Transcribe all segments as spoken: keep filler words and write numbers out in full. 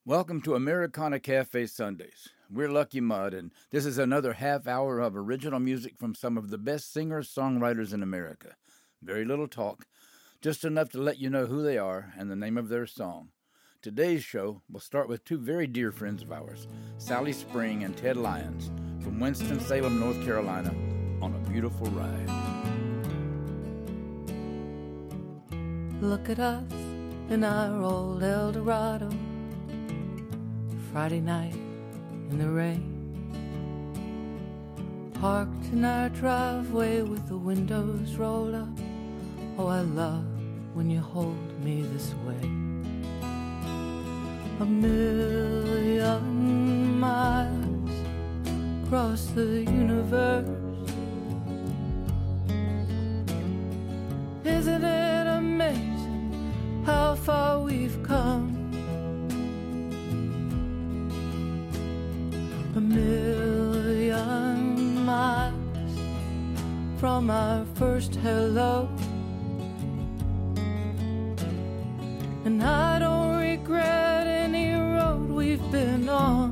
Welcome to Americana Cafe Sundays. We're Lucky Mudd, and this is another half hour of original music from some of the best singers-songwriters in America. Very little talk, just enough to let you know who they are and the name of their song. Today's show will start with two very dear friends of ours, Sally Spring and Ted Lyons, from Winston-Salem, North Carolina, on a beautiful ride. Look at us in our old Eldorado, Friday night in the rain, parked in our driveway with the windows rolled up. Oh, I love when you hold me this way. A million miles across the universe. Isn't it amazing how far we've come? A million miles from our first hello, and I don't regret any road we've been on,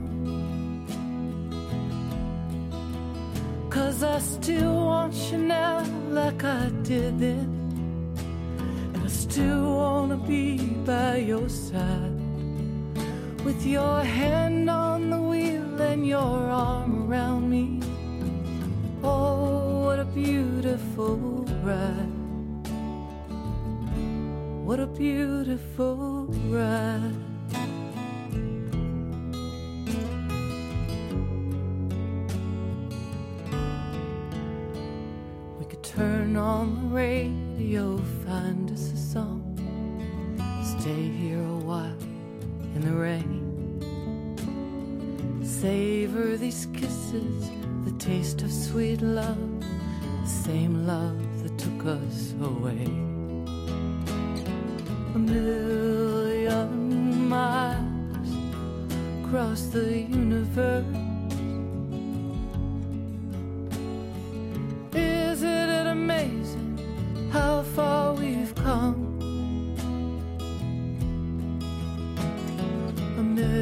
'cause I still want you now like I did then, and I still wanna be by your side, with your hand on the wheel and your arm around me. Oh, what a beautiful ride. What a beautiful ride. We could turn on the radio, find us a song, stay here a while in the rain, savor these kisses, the taste of sweet love, the same love that took us away. A million miles across the universe. Isn't it amazing how far we've come? A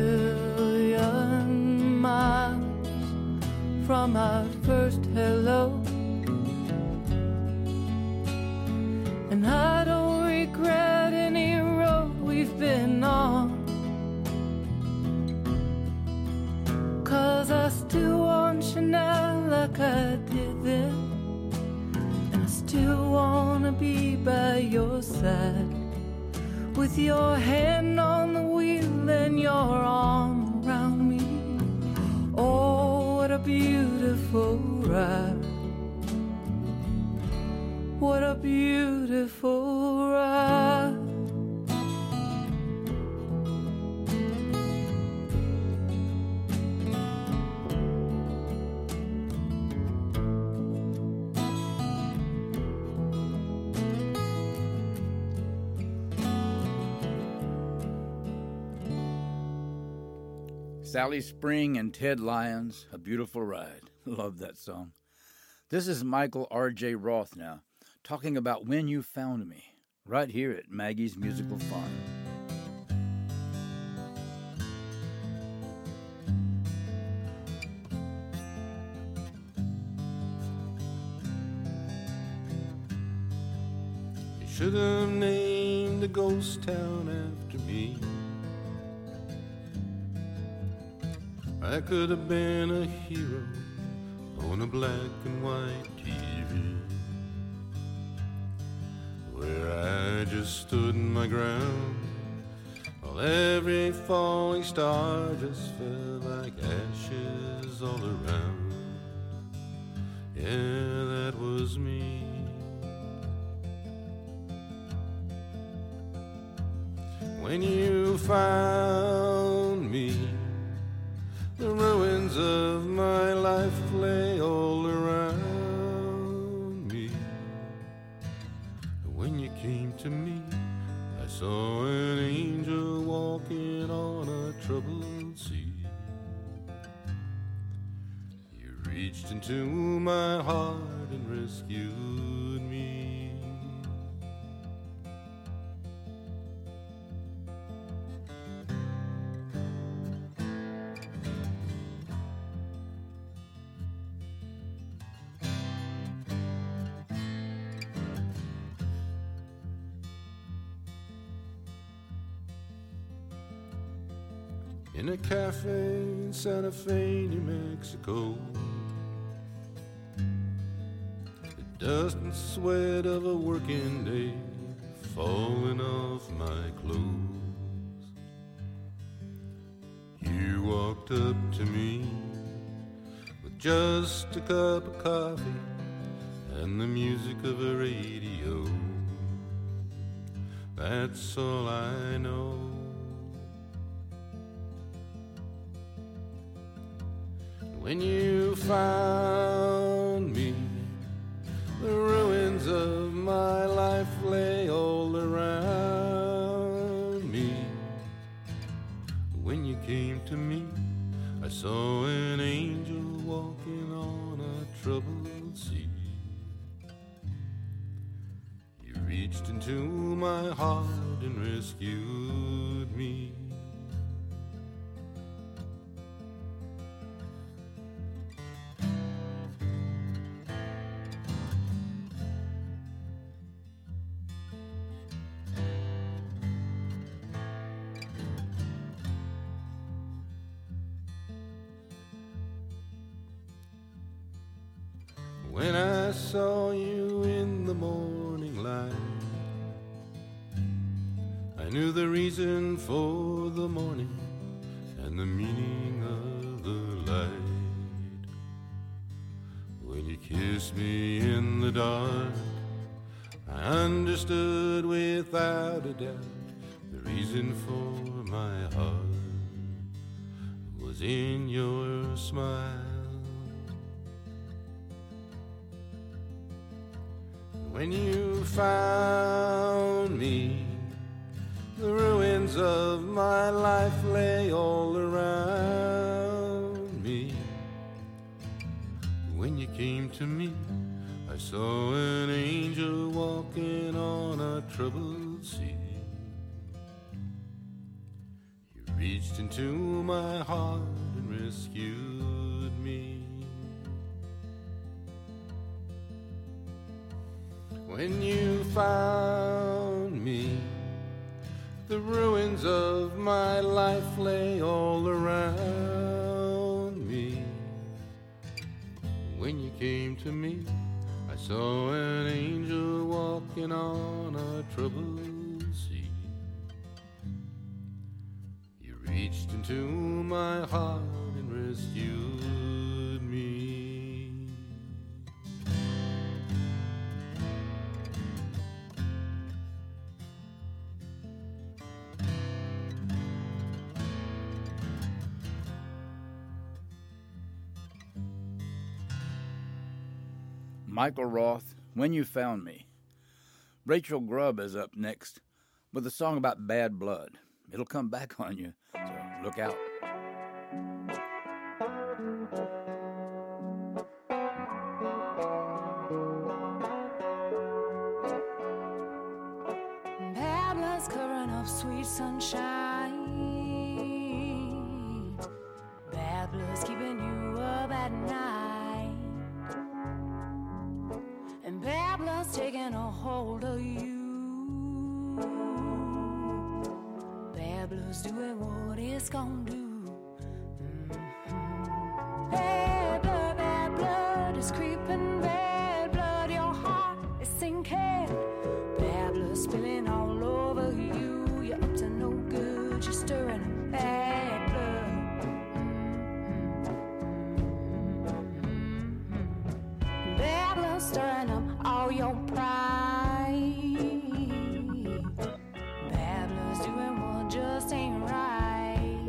million miles from our first hello, and I don't regret any road we've been on, 'cause I still want you now like I did then, and I still wanna be by your side, with your hand on the wheel and your arm around me. Oh, what a beautiful ride. What a beautiful ride. Sally Spring and Ted Lyons, A Beautiful Ride. Love that song. This is Michael R J Roth now, talking about When You Found Me, right here at Maggie's Musical Farm. You should have named a ghost town after me. I could have been a hero on a black and white T V, where I just stood my ground while every falling star just fell like ashes all around. Yeah, that was me. When you found me, the ruins of my life lay all around me. When you came to me, I saw an angel walking on a troubled sea. You reached into my heart and rescued me. in a cafe in Santa Fe, New Mexico. The dust and sweat of a working day falling off my clothes. You walked up to me with just a cup of coffee and the music of a radio. That's all I know. When you found me, the ruins of my life lay all around me. When you came to me, I saw an angel walking on a troubled sea. You reached into my heart and rescued me. When I saw you in the morning light, I knew the reason for the morning and the meaning of the light. When you kissed me in the dark, I understood without a doubt the reason for my heart was in your smile. When you found me, the ruins of my life lay all around me. When you came to me, I saw an angel walking on a troubled sea. You reached into my heart and rescued me. When you found me, the ruins of my life lay all around me. When you came to me, I saw an angel walking on a troubled sea. You reached into my heart and rescued me. Michael Roth, When You Found Me. Rachel Grubb is up next with a song about bad blood. It'll come back on you, so look out. Bad blood's covering up sweet sunshine. Bad blood's keeping you up at night. And bad blood's taking a hold of you. Bad blood's doing what it's gonna do. Mm-hmm. Bad blood, bad blood is creeping. Bad blood, your heart is sinking. Bad blood spilling all over you. You're up to no good. You're stirring up bad blood. Mm-hmm. Bad blood stirring up all your pride. Bad blood's doing what just ain't right.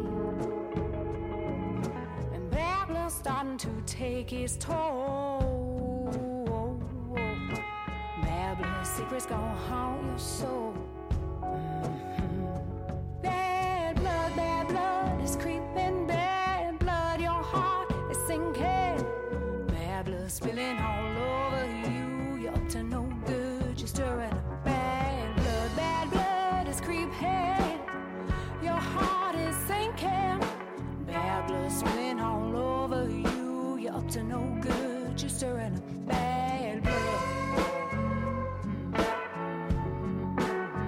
And bad blood's starting to take its toll. Bad blood's secrets gonna haunt your soul. Mm-hmm. Bad blood, bad blood is creeping. Bad blood, your heart is sinking. Bad blood spilling all over you. You're up to no good. You're stirring up bad blood. Bad blood is creeping. Your heart is sinking. Bad blood spilling all over you. You're up to no good. You're stirring up bad blood. Mm-hmm.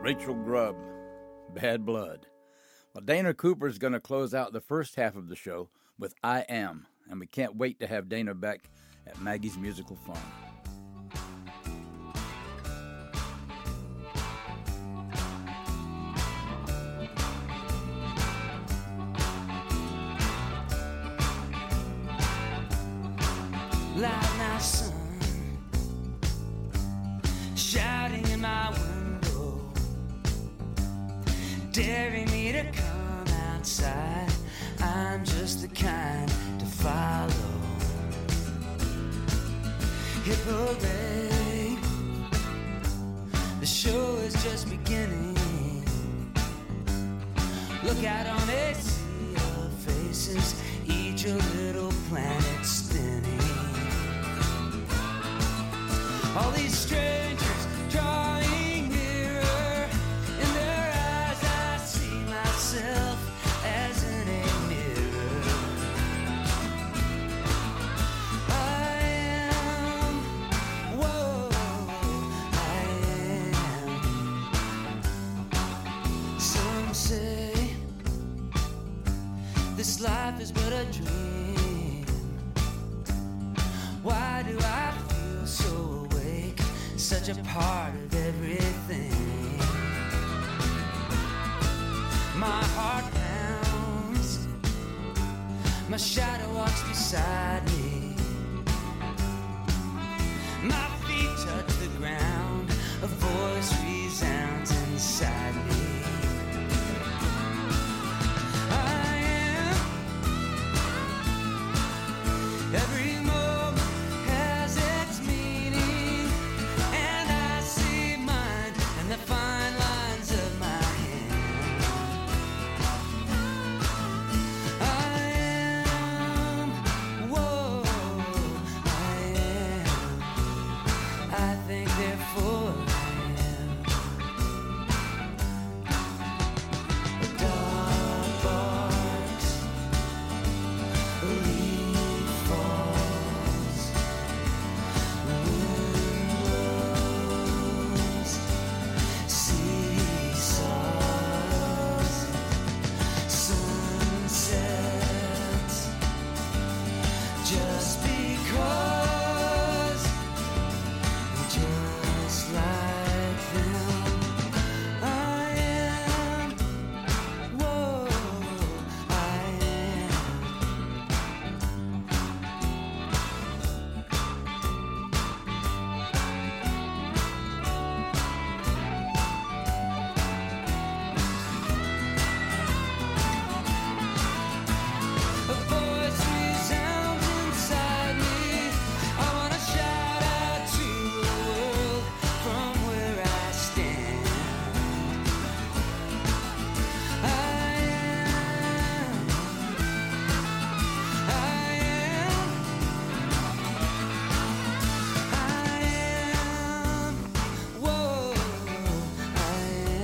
Rachel Grubb, Bad Blood. Well, Dana Cooper's going to close out the first half of the show with I Am, and we can't wait to have Dana back at Maggie's Musical Farm. Loud now, son, shouting in my window, daring me to come outside. I'm just the kind to follow. Hip parade, the show is just beginning. Look out on a sea of faces, each a little planet spinning. All these strangers drawing nearer, in their eyes I see myself as in a mirror. I am, whoa, I am. Some say this life is but a dream. Why do I feel so such a part of everything? My heart pounds, my shadow walks beside me, my feet touch the ground, a voice resounds inside me. I am, every moment has its meaning, and I see mine in the fine lines of my hand. I am, whoa, I am. I think therefore I am. A dog barks, a leaf falls, the wind blows, sea saws, sun sets, just because, just like them. I am, whoa, I am. A voice resounds inside me. I wanna shout out to the world from where I stand. I am, I am, I am, whoa, I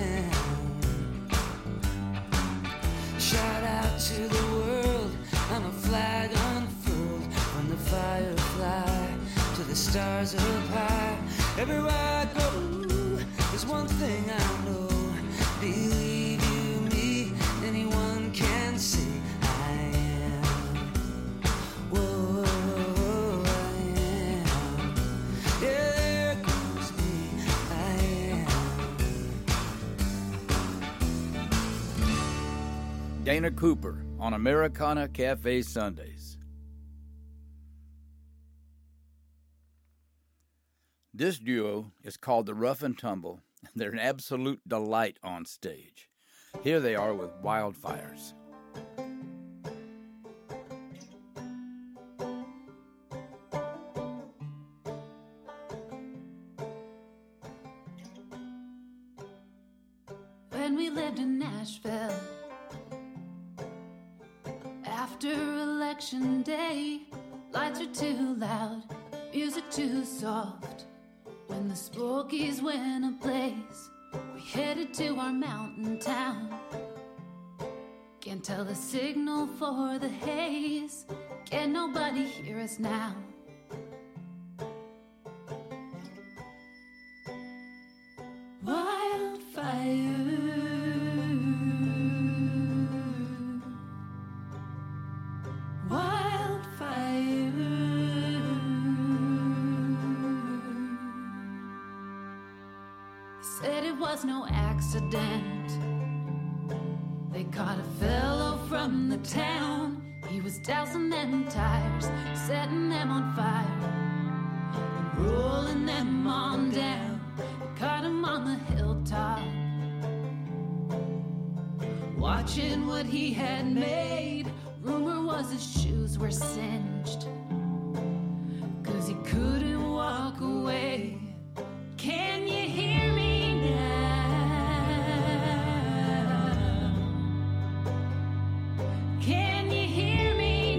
am. Shout out to the world, I'm a flag unfurled from the firefly to the stars up high. Everywhere I go, there's one thing I know. Believe you me, anyone can see. I am, whoa, I am. Yeah, there goes me. I am. Dana Cooper on Americana Cafe Sundays. This duo is called the Rough and Tumble. They're an absolute delight on stage. Here they are with Wildfires. When we lived in Nashville, after election day, lights are too loud, music too soft. When the Smokies went ablaze, we headed to our mountain town. Can't tell the signal for the haze, can nobody hear us now? Wildfire said it was no accident. They caught a fellow from the town. He was dousing them tires, setting them on fire, and rolling them on down. They caught him on the hilltop, watching what he had made. Rumor was his shoes were singed, 'cause he couldn't walk away. Can you hear me now? Can you hear me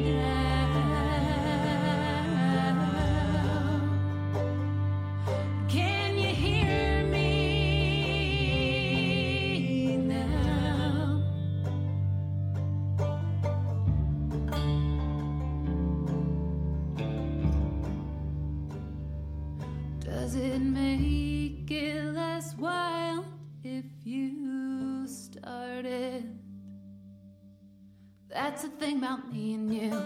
now? Can you hear me now? Does it make it less wild if you started? That's the thing about me and you.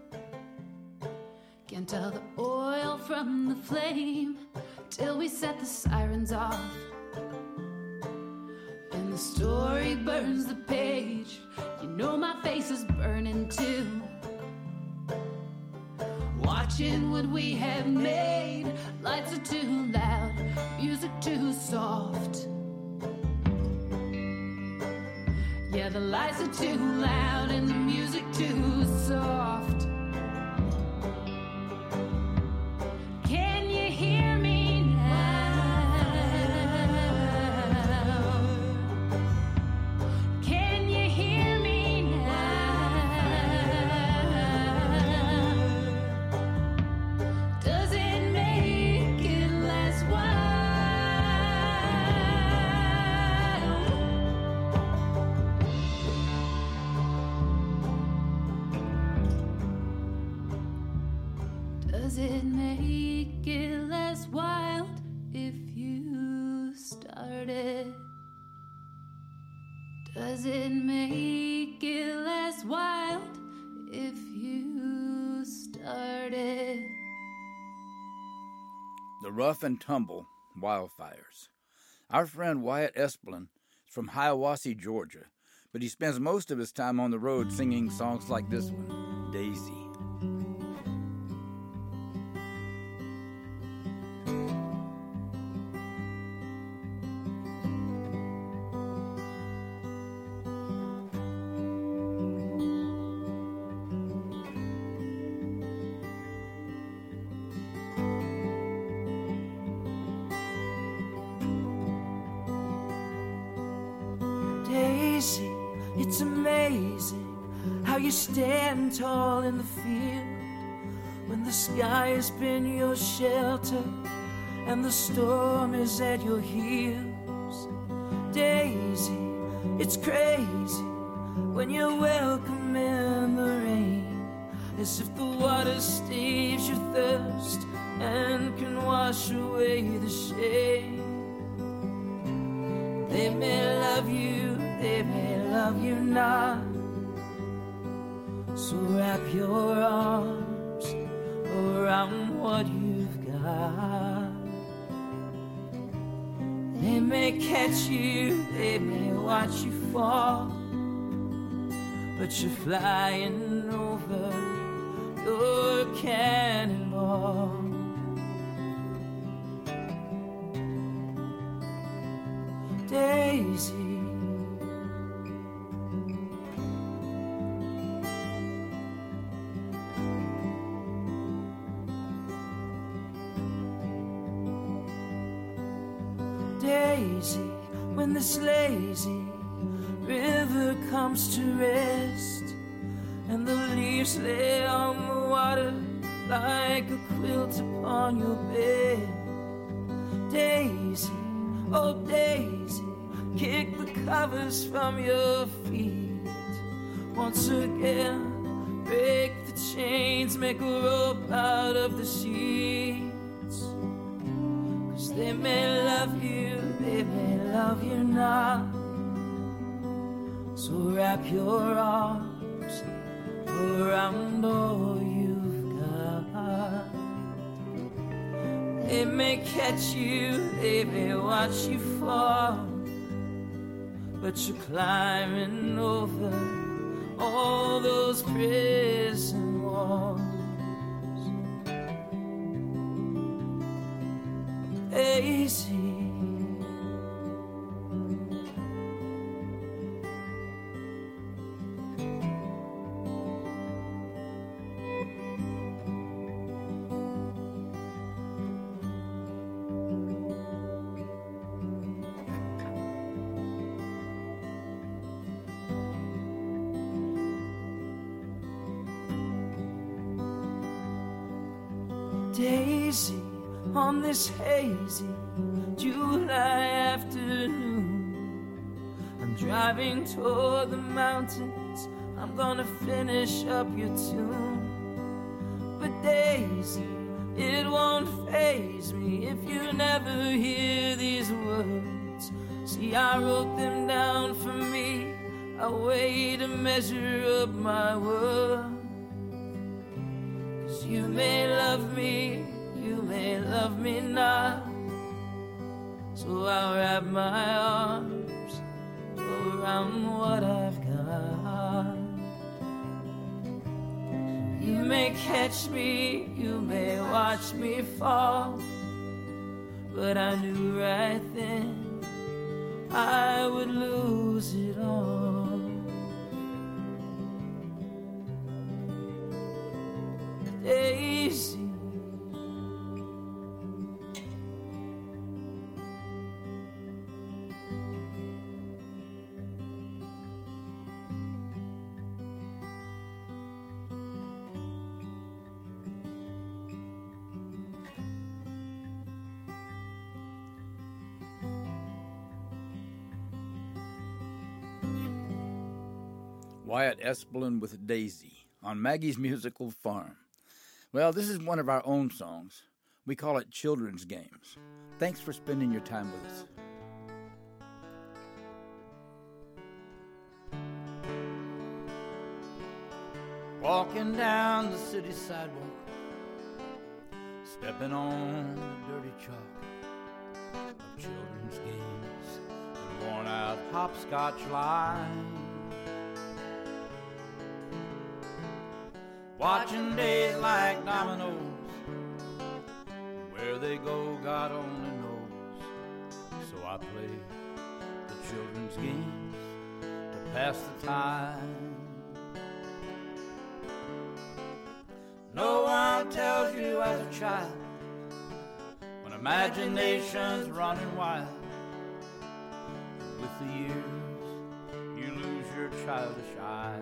Can't tell the oil from the flame till we set the sirens off, and the story burns the page. You know my face is burning too, watching what we have made. Lights are too loud, music too soft. Yeah, the lights are too loud and the music too soft. Can you hear me now? Can you hear me now? Does it make it less wild? Does it make it less wild if you started? Does it make it less wild if you started? The Rough and Tumble Wildfires. Our friend Wyatt Esplin is from Hiawassee, Georgia, but he spends most of his time on the road singing songs like this one, Daisy. Daisy, it's amazing how you stand tall in the field when the sky has been your shelter and the storm is at your heels. Daisy, it's crazy when you're welcome in the rain, as if the water staves your thirst and can wash away the shame. They may love you, they may love you not, so wrap your arms around what you've got. They may catch you, they may watch you fall, but you're flying over your cannonball. Daisy, Daisy, when this lazy river comes to rest and the leaves lay on the water like a quilt upon your bed. Daisy, oh Daisy, kick the covers from your feet. Once again, break the chains, make a rope out of the sheets. 'Cause they may love you, they may love you not, so wrap your arms around all you've got. They may catch you, they may watch you fall, but you're climbing over all those prison walls. Daisy, Daisy, on this hazy July afternoon, I'm driving toward the mountains, I'm gonna finish up your tune. But Daisy, it won't faze me if you never hear these words. See, I wrote them down for me, a way to measure up my worth. You may love me, you may love me not, so I'll wrap my arms around what I've got. You may catch me, you may watch me fall, but I knew right then I would lose it all. Daisy, Wyatt Espelin with Daisy on Maggie's Musical Farm. Well, this is one of our own songs. We call it Children's Games. Thanks for spending your time with us. Walking down the city sidewalk, stepping on the dirty chalk of children's games and worn out hopscotch lines. Watching days like dominoes, where they go God only knows. So I play the children's games to pass the time. No one tells you as a child when imagination's running wild. With the years you lose your childish eyes.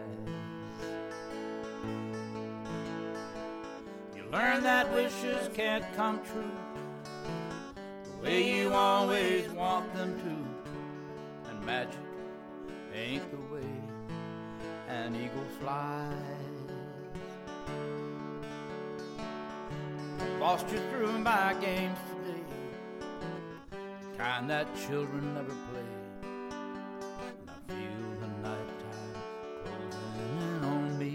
Learn that wishes can't come true the way you always want them to. And magic ain't the way an eagle flies. Lost you through my games today, the kind that children never play. And I feel the nighttime closing in on me.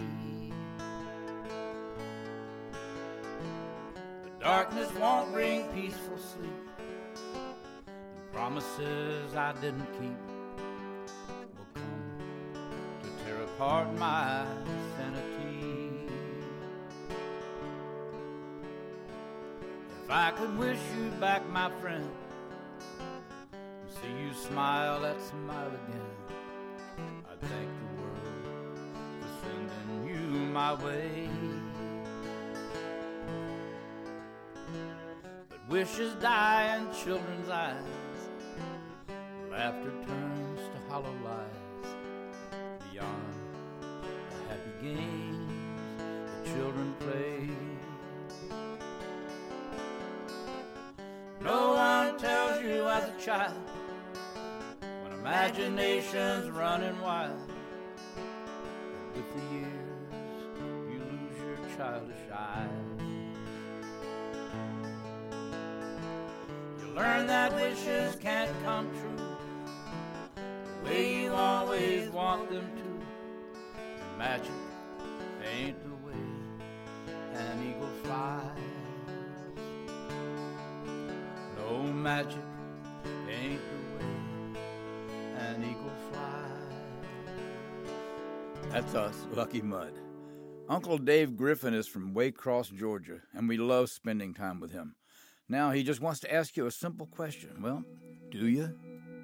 Darkness won't bring peaceful sleep. The promises I didn't keep will come to tear apart my sanity. If I could wish you back, my friend, and see you smile, that smile again, I'd thank the world for sending you my way. Wishes die in children's eyes, laughter turns to hollow lies. Beyond the happy games the children play, no one tells you as a child when imagination's running wild. With the years you lose your childish eyes. Learn that wishes can't come true the way you always want them to. And magic ain't the way an eagle flies. magic ain't the way an eagle flies. That's us, Lucky Mud. Uncle Dave Griffin is from Waycross, Georgia, and we love spending time with him. Now he just wants to ask you a simple question. Well, do you?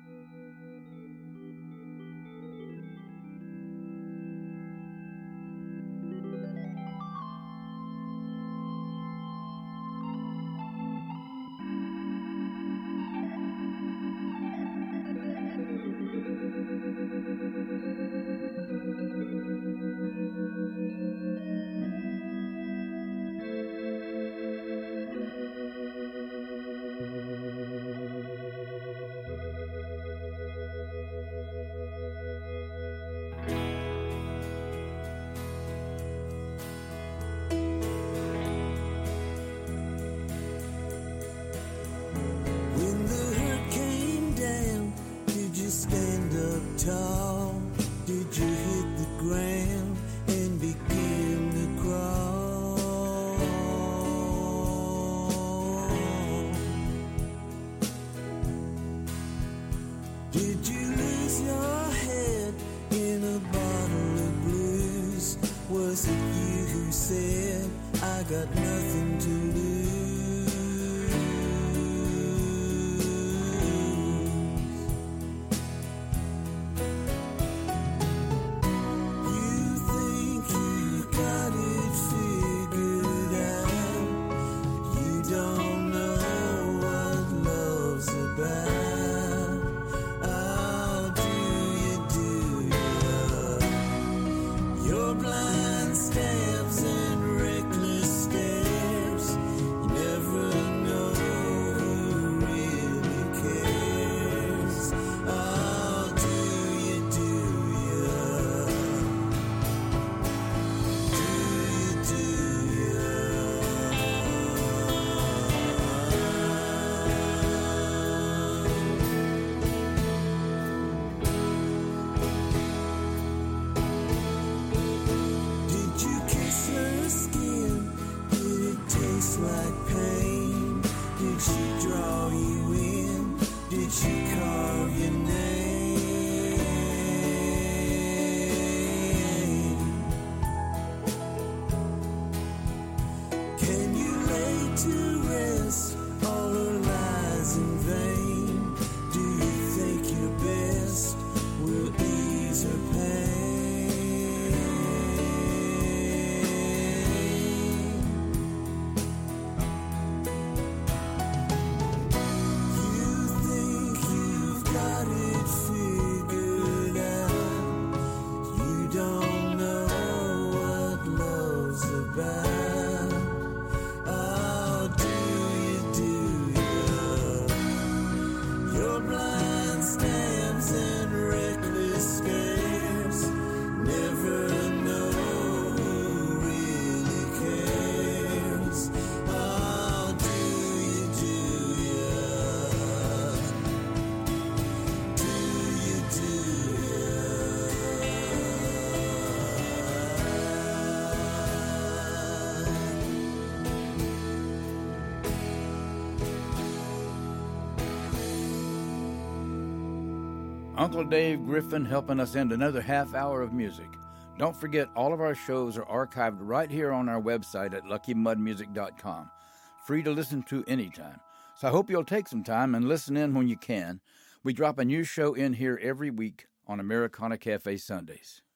Uncle Dave Griffin helping us end another half hour of music. Don't forget, all of our shows are archived right here on our website at lucky mud music dot com. Free to listen to anytime. So I hope you'll take some time and listen in when you can. We drop a new show in here every week on Americana Cafe Sundays.